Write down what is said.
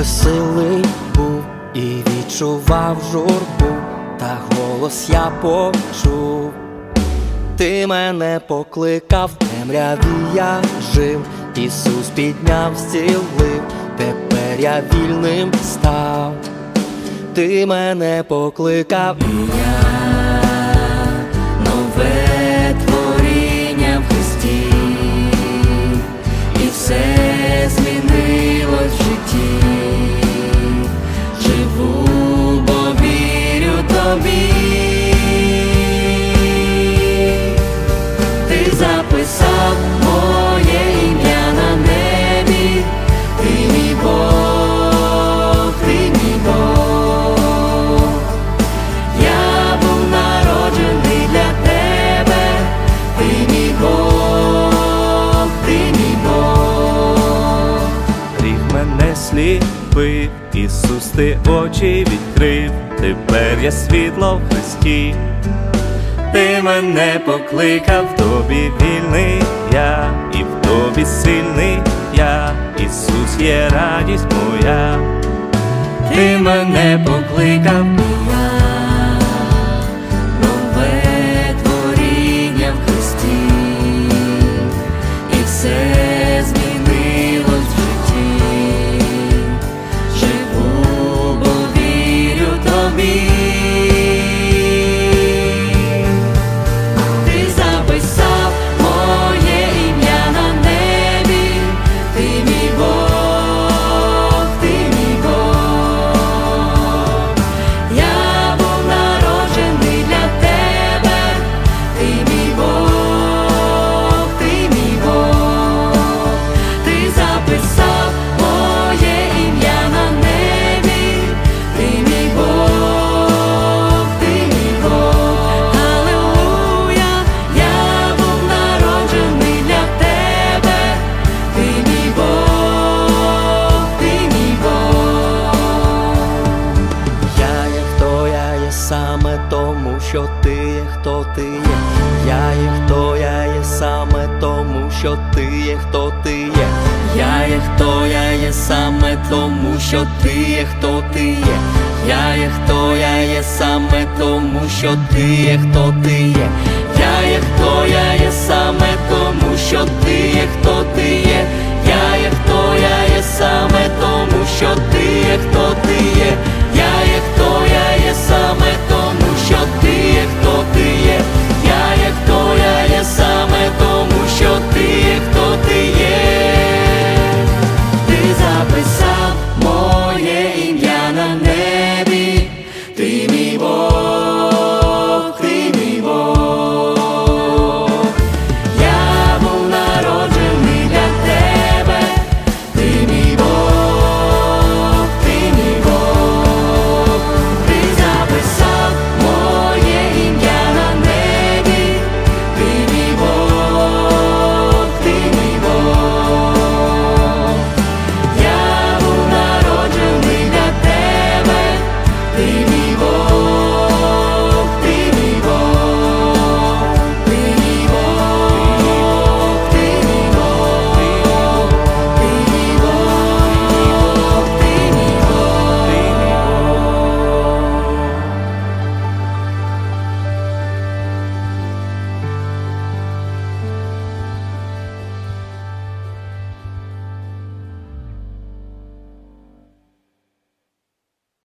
веселий був і відчував журбу, та голос я почув. Ти мене покликав, в темряві я жив, Ісус підняв, зцілив, тепер я вільним став. Ти мене покликав, і я нове творіння в Христі, і все змінилось в житті. Живу, бо вірю тобі. Ти записав моє ім'я на небі, ти мій Бог, ти мій Бог. Я був народжений для тебе, ти мій Бог, ти мій Бог. Гріх мене сліпив, Ісус, ти очі відкрив, тепер я світло в Христі. Ти мене покликав, в тобі вільний я, і в тобі сильний я, Ісус є радість моя. Ти мене покликав, я нове творіння в Христі, і все змінилось в житті. Живу, бо вірю тобі. Ти записав моє ім'я на небі, ти мій Бог, ти мій Бог. Я був народжений для тебе, ти мій Бог, ти мій Бог. Ти записав моє ім'я на небі, ти мій Бог, ти мій Бог. Алілуя, я був народжений для тебе, ти мій Бог, ти мій Бог. Я є хто я є саме тому, що ти є хто ти є. Я є хто я є саме тому, що ти є хто ти є. Я є хто я є саме тому, що ти є хто ти є. Я є хто я є саме тому, що ти є хто ти є. Я є хто я є саме тому, що ти є хто ти є. Я є хто я є саме тому, що ти